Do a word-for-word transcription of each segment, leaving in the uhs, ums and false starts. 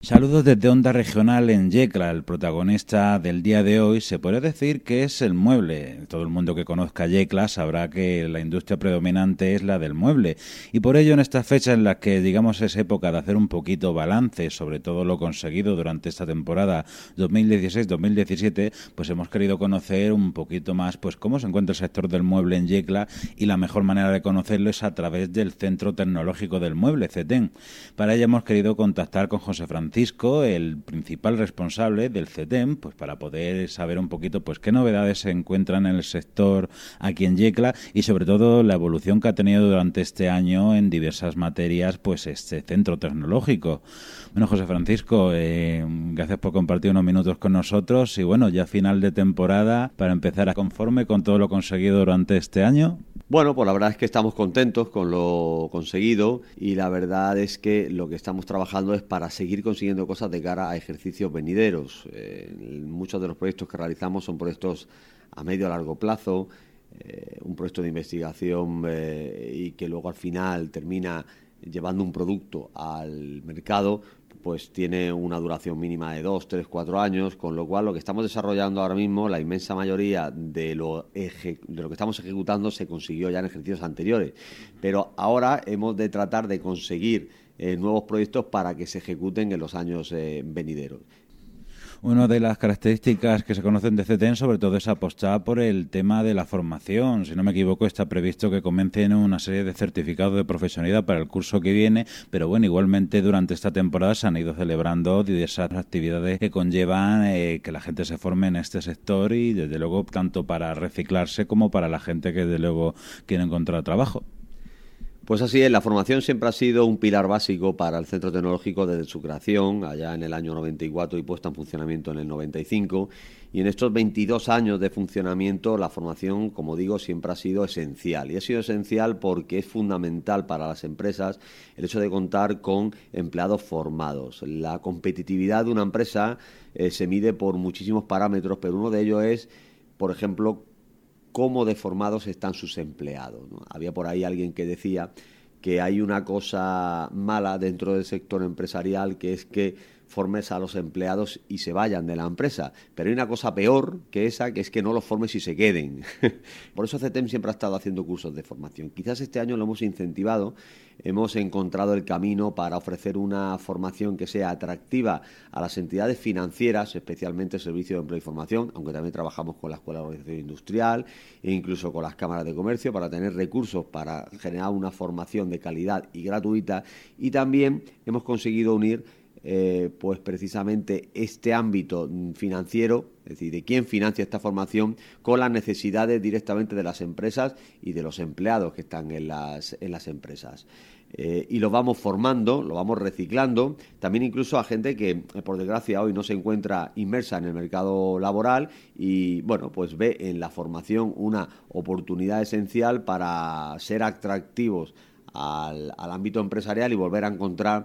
Saludos desde Onda Regional en Yecla. El protagonista del día de hoy se puede decir que es el mueble. Todo el mundo que conozca Yecla sabrá que la industria predominante es la del mueble. Y por ello, en estas fechas en las que, digamos, es época de hacer un poquito balance sobre todo lo conseguido durante esta temporada dos mil dieciséis dos mil diecisiete, pues hemos querido conocer un poquito más pues cómo se encuentra el sector del mueble en Yecla, y la mejor manera de conocerlo es a través del Centro Tecnológico del Mueble, CETEM. Para ello hemos querido contactar con José Francisco Francisco, el principal responsable del CETEM, pues para poder saber un poquito pues qué novedades se encuentran en el sector aquí en Yecla y sobre todo la evolución que ha tenido durante este año en diversas materias pues este centro tecnológico. Bueno, José Francisco, eh, gracias por compartir unos minutos con nosotros y bueno, ya final de temporada, para empezar, ¿a conforme con todo lo conseguido durante este año? Bueno, pues la verdad es que estamos contentos con lo conseguido y la verdad es que lo que estamos trabajando es para seguir consiguiendo cosas de cara a ejercicios venideros. Eh, muchos de los proyectos que realizamos son proyectos a medio a largo plazo, eh, un proyecto de investigación eh, y que luego al final termina llevando un producto al mercado, pues tiene una duración mínima de dos, tres, cuatro años, con lo cual lo que estamos desarrollando ahora mismo, la inmensa mayoría de lo, eje, de lo que estamos ejecutando se consiguió ya en ejercicios anteriores, pero ahora hemos de tratar de conseguir eh, nuevos proyectos para que se ejecuten en los años eh, venideros. Una de las características que se conocen de CETEM sobre todo es apostar por el tema de la formación. Si no me equivoco, está previsto que comiencen una serie de certificados de profesionalidad para el curso que viene, pero bueno, igualmente durante esta temporada se han ido celebrando diversas actividades que conllevan eh, que la gente se forme en este sector y desde luego tanto para reciclarse como para la gente que desde luego quiere encontrar trabajo. Pues así es, la formación siempre ha sido un pilar básico para el Centro Tecnológico desde su creación, allá en el año noventa y cuatro y puesta en funcionamiento en el noventa y cinco. Y en estos veintidós años de funcionamiento, la formación, como digo, siempre ha sido esencial. Y ha sido esencial porque es fundamental para las empresas el hecho de contar con empleados formados. La competitividad de una empresa eh, se mide por muchísimos parámetros, pero uno de ellos es, por ejemplo, cómo de formados están sus empleados, ¿no? Había por ahí alguien que decía que hay una cosa mala dentro del sector empresarial, que es que formes a los empleados y se vayan de la empresa, pero hay una cosa peor que esa, que es que no los formes y se queden. Por eso CETEM siempre ha estado haciendo cursos de formación. Quizás este año lo hemos incentivado, hemos encontrado el camino para ofrecer una formación que sea atractiva a las entidades financieras, especialmente el Servicio de Empleo y Formación, aunque también trabajamos con la Escuela de Organización Industrial e incluso con las cámaras de comercio para tener recursos para generar una formación de calidad y gratuita. Y también hemos conseguido unir Eh, pues precisamente este ámbito financiero, es decir, de quién financia esta formación, con las necesidades directamente de las empresas y de los empleados que están en las, en las empresas. Eh, y lo vamos formando, lo vamos reciclando, también incluso a gente que, por desgracia, hoy no se encuentra inmersa en el mercado laboral y, bueno, pues ve en la formación una oportunidad esencial para ser atractivos al, al ámbito empresarial y volver a encontrar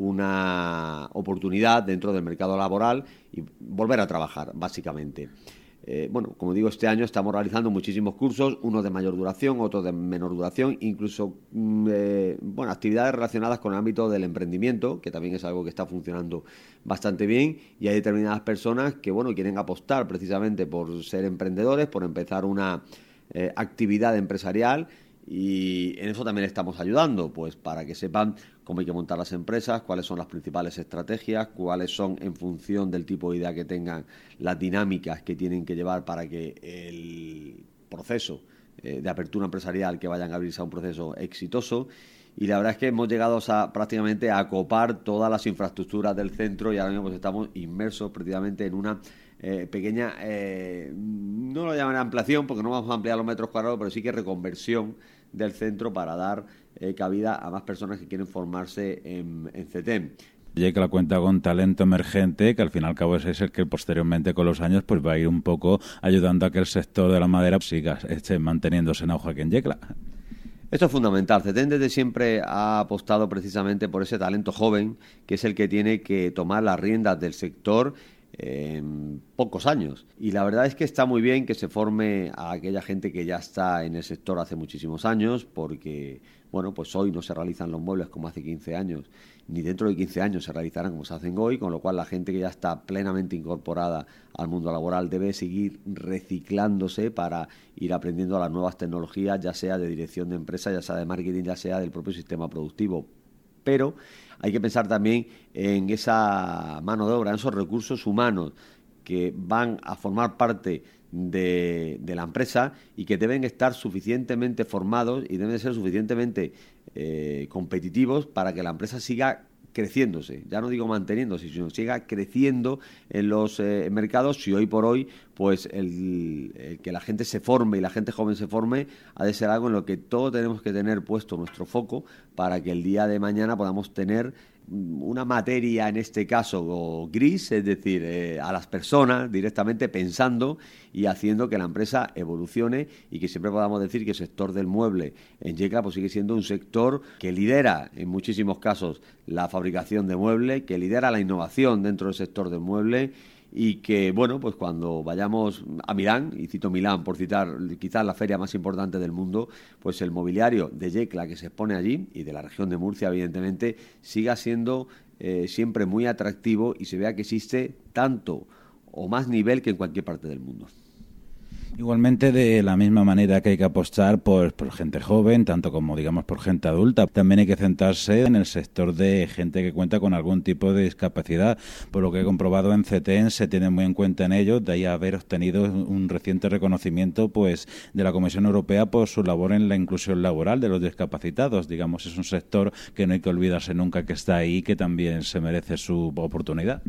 una oportunidad dentro del mercado laboral y volver a trabajar, básicamente. Eh, bueno, como digo, este año estamos realizando muchísimos cursos, unos de mayor duración, otros de menor duración, incluso eh, bueno, actividades relacionadas con el ámbito del emprendimiento, que también es algo que está funcionando bastante bien, y hay determinadas personas que bueno, quieren apostar precisamente por ser emprendedores, por empezar una eh, actividad empresarial. Y en eso también estamos ayudando, pues para que sepan cómo hay que montar las empresas, cuáles son las principales estrategias, cuáles son, en función del tipo de idea que tengan, las dinámicas que tienen que llevar para que el proceso eh, de apertura empresarial que vayan a abrirse a un proceso exitoso. Y la verdad es que hemos llegado a, prácticamente a acopar todas las infraestructuras del centro y ahora mismo pues estamos inmersos prácticamente en una eh, pequeña, eh, no lo llaman ampliación porque no vamos a ampliar los metros cuadrados, pero sí que reconversión del centro para dar eh, cabida a más personas que quieren formarse en, en CETEM. Yecla cuenta con talento emergente que al fin y al cabo es el que posteriormente con los años pues va a ir un poco ayudando a que el sector de la madera siga esté manteniéndose en auge aquí en Yecla. Esto es fundamental. CETEM desde siempre ha apostado precisamente por ese talento joven, que es el que tiene que tomar las riendas del sector en pocos años. Y la verdad es que está muy bien que se forme a aquella gente que ya está en el sector hace muchísimos años, porque bueno, pues hoy no se realizan los muebles como hace quince años, ni dentro de quince años se realizarán como se hacen hoy, con lo cual la gente que ya está plenamente incorporada al mundo laboral debe seguir reciclándose para ir aprendiendo las nuevas tecnologías, ya sea de dirección de empresa, ya sea de marketing, ya sea del propio sistema productivo. Pero hay que pensar también en esa mano de obra, en esos recursos humanos que van a formar parte de, de la empresa y que deben estar suficientemente formados y deben ser suficientemente eh, competitivos para que la empresa siga creciéndose, ya no digo manteniéndose, sino siga creciendo en los eh, mercados. Si hoy por hoy pues el, el que la gente se forme y la gente joven se forme ha de ser algo en lo que todos tenemos que tener puesto nuestro foco para que el día de mañana podamos tener una materia, en este caso gris, es decir, eh, a las personas directamente pensando y haciendo que la empresa evolucione y que siempre podamos decir que el sector del mueble en Yecla pues sigue siendo un sector que lidera en muchísimos casos la fabricación de mueble, que lidera la innovación dentro del sector del mueble y que, bueno, pues cuando vayamos a Milán, y cito Milán por citar quizás la feria más importante del mundo, pues el mobiliario de Yecla que se expone allí y de la región de Murcia, evidentemente, siga siendo eh, siempre muy atractivo y se vea que existe tanto o más nivel que en cualquier parte del mundo. Igualmente, de la misma manera que hay que apostar por, por gente joven, tanto como, digamos, por gente adulta, también hay que centrarse en el sector de gente que cuenta con algún tipo de discapacidad. Por lo que he comprobado en CETEN, se tiene muy en cuenta en ello, de ahí haber obtenido un reciente reconocimiento pues de la Comisión Europea por su labor en la inclusión laboral de los discapacitados. Digamos, es un sector que no hay que olvidarse nunca que está ahí y que también se merece su oportunidad.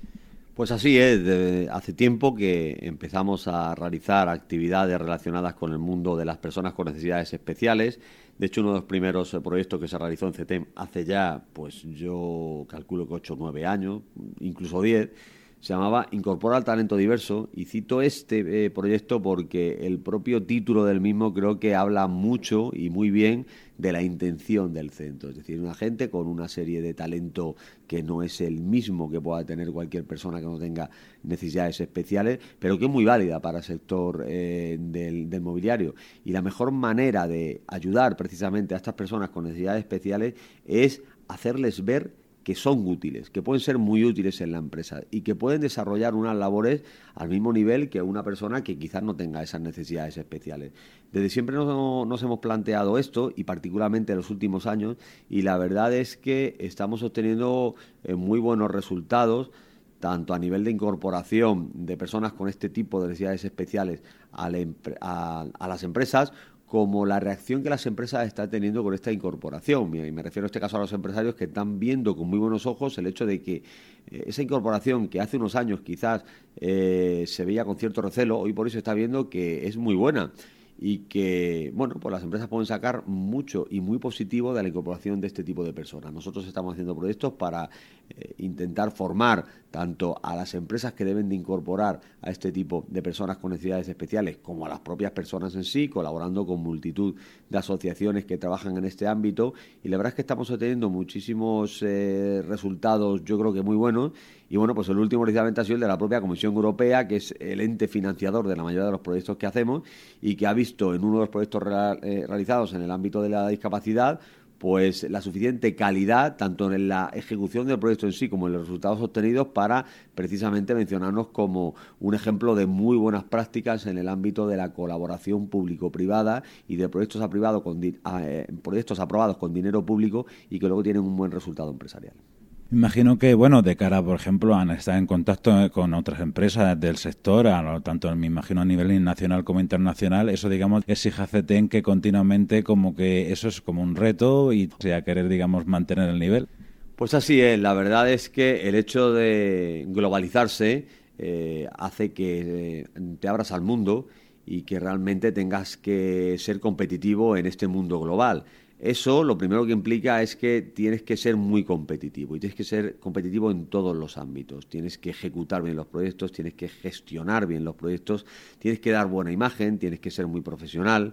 Pues así es, de, hace tiempo que empezamos a realizar actividades relacionadas con el mundo de las personas con necesidades especiales. De hecho, uno de los primeros proyectos que se realizó en CETEM hace ya, pues yo calculo que ocho o nueve años, incluso diez, se llamaba Incorpora al talento diverso, y cito este eh, proyecto porque el propio título del mismo creo que habla mucho y muy bien de la intención del centro, es decir, una gente con una serie de talento que no es el mismo que pueda tener cualquier persona que no tenga necesidades especiales, pero que es muy válida para el sector eh, del, del mobiliario. Y la mejor manera de ayudar precisamente a estas personas con necesidades especiales es hacerles ver que son útiles, que pueden ser muy útiles en la empresa y que pueden desarrollar unas labores al mismo nivel que una persona que quizás no tenga esas necesidades especiales. Desde siempre nos, nos hemos planteado esto, y particularmente en los últimos años, y la verdad es que estamos obteniendo eh, muy buenos resultados, tanto a nivel de incorporación de personas con este tipo de necesidades especiales a, la, a, a las empresas, como la reacción que las empresas están teniendo con esta incorporación. Y me refiero en este caso a los empresarios que están viendo con muy buenos ojos el hecho de que eh, esa incorporación que hace unos años quizás eh, se veía con cierto recelo, hoy por hoy se está viendo que es muy buena y que, bueno, pues las empresas pueden sacar mucho y muy positivo de la incorporación de este tipo de personas. Nosotros estamos haciendo proyectos para eh, intentar formar tanto a las empresas que deben de incorporar a este tipo de personas con necesidades especiales como a las propias personas en sí, colaborando con multitud de asociaciones que trabajan en este ámbito, y la verdad es que estamos obteniendo muchísimos eh, resultados, yo creo que muy buenos. Y bueno, pues el último precisamente ha sido el de la propia Comisión Europea, que es el ente financiador de la mayoría de los proyectos que hacemos y que ha visto en uno de los proyectos real, eh, realizados en el ámbito de la discapacidad pues la suficiente calidad tanto en la ejecución del proyecto en sí como en los resultados obtenidos para precisamente mencionarnos como un ejemplo de muy buenas prácticas en el ámbito de la colaboración público-privada y de proyectos, aprobado con, eh, proyectos aprobados con dinero público y que luego tienen un buen resultado empresarial. Imagino que, bueno, de cara, por ejemplo, a estar en contacto con otras empresas del sector, a, tanto me imagino a nivel nacional como internacional, eso, digamos, exige a CETEN que continuamente como que eso es como un reto y sea querer, digamos, mantener el nivel. Pues así es, la verdad es que el hecho de globalizarse eh, hace que eh, te abras al mundo y que realmente tengas que ser competitivo en este mundo global. Eso lo primero que implica es que tienes que ser muy competitivo y tienes que ser competitivo en todos los ámbitos. Tienes que ejecutar bien los proyectos, tienes que gestionar bien los proyectos, tienes que dar buena imagen, tienes que ser muy profesional.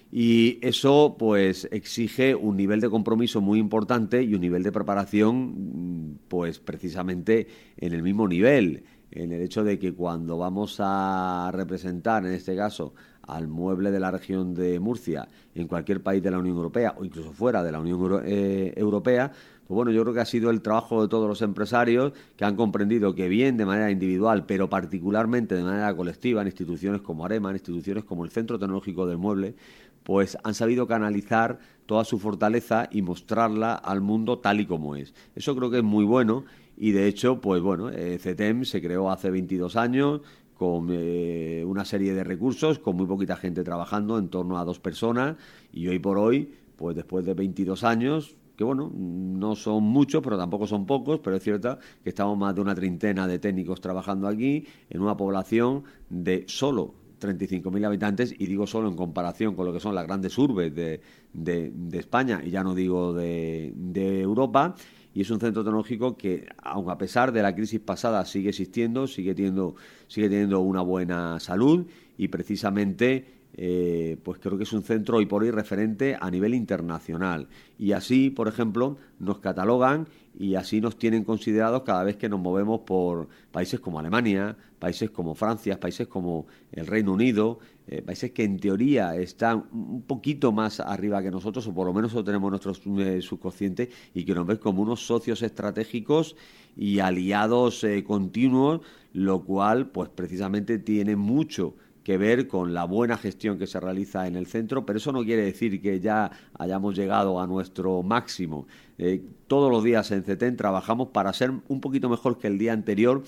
Y eso pues exige un nivel de compromiso muy importante y un nivel de preparación pues precisamente en el mismo nivel. en el hecho de que cuando vamos a representar, en este caso, al mueble de la región de Murcia en cualquier país de la Unión Europea o incluso fuera de la Unión Euro- eh, Europea, pues bueno, yo creo que ha sido el trabajo de todos los empresarios que han comprendido que bien de manera individual, pero particularmente de manera colectiva, en instituciones como AREMA, en instituciones como el Centro Tecnológico del Mueble, pues han sabido canalizar toda su fortaleza y mostrarla al mundo tal y como es. Eso creo que es muy bueno y de hecho, pues bueno, eh, CETEM se creó hace veintidós años con eh, una serie de recursos, con muy poquita gente trabajando, en torno a dos personas, y hoy por hoy, pues después de veintidós años, que bueno, no son muchos, pero tampoco son pocos, pero es cierto que estamos más de una treintena de técnicos trabajando aquí, en una población de solo treinta y cinco mil habitantes, y digo solo en comparación con lo que son las grandes urbes de, de, de España, y ya no digo de, de Europa. Y es un centro tecnológico que, aun a pesar de la crisis pasada, sigue existiendo, sigue teniendo, sigue teniendo una buena salud y precisamente eh, pues creo que es un centro hoy por hoy referente a nivel internacional. Y así, por ejemplo, nos catalogan y así nos tienen considerados cada vez que nos movemos por países como Alemania, países como Francia, países como el Reino Unido, eh, países que en teoría están un poquito más arriba que nosotros, o por lo menos eso tenemos nuestro eh, subconsciente, y que nos ven como unos socios estratégicos y aliados eh, continuos, lo cual pues precisamente tiene mucho que ver con la buena gestión que se realiza en el centro, pero eso no quiere decir que ya hayamos llegado a nuestro máximo. Eh, todos los días en CETEM trabajamos para ser un poquito mejor que el día anterior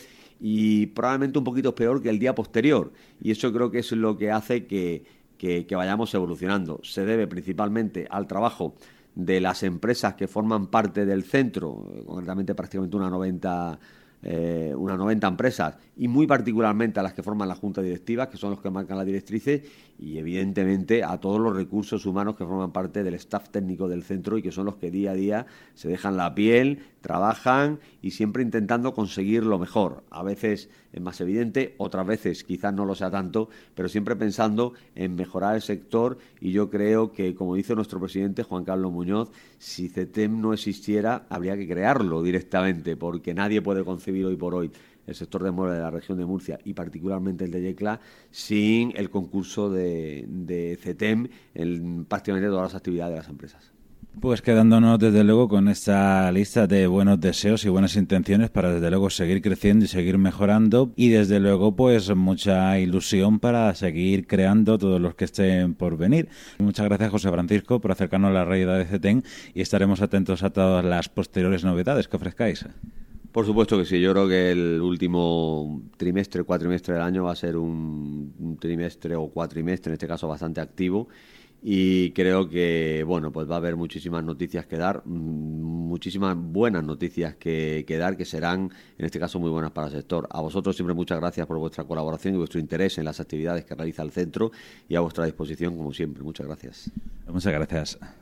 y probablemente un poquito peor que el día posterior, y eso creo que es lo que hace que, que, que vayamos evolucionando. Se debe principalmente al trabajo de las empresas que forman parte del centro, concretamente prácticamente una noventa Eh, unas noventa empresas, y muy particularmente a las que forman la junta directiva, que son los que marcan las directrices, y evidentemente a todos los recursos humanos que forman parte del staff técnico del centro y que son los que día a día se dejan la piel, trabajan y siempre intentando conseguir lo mejor. A veces es más evidente, otras veces quizás no lo sea tanto, pero siempre pensando en mejorar el sector. Y yo creo que, como dice nuestro presidente Juan Carlos Muñoz, si CETEM no existiera habría que crearlo directamente, porque nadie puede concebir hoy por hoy el sector de muebles de la región de Murcia y particularmente el de Yecla sin el concurso de, de CETEM en prácticamente todas las actividades de las empresas. Pues quedándonos desde luego con esta lista de buenos deseos y buenas intenciones para desde luego seguir creciendo y seguir mejorando, y desde luego pues mucha ilusión para seguir creando todos los que estén por venir. Muchas gracias, José Francisco, por acercarnos a la realidad de CETEM, y estaremos atentos a todas las posteriores novedades que ofrezcáis. Por supuesto que sí, yo creo que el último trimestre, cuatrimestre del año va a ser un, un trimestre o cuatrimestre, en este caso bastante activo, y creo que bueno, pues va a haber muchísimas noticias que dar, muchísimas buenas noticias que, que dar, que serán en este caso muy buenas para el sector. A vosotros siempre muchas gracias por vuestra colaboración y vuestro interés en las actividades que realiza el centro, y a vuestra disposición como siempre. Muchas gracias. Muchas gracias.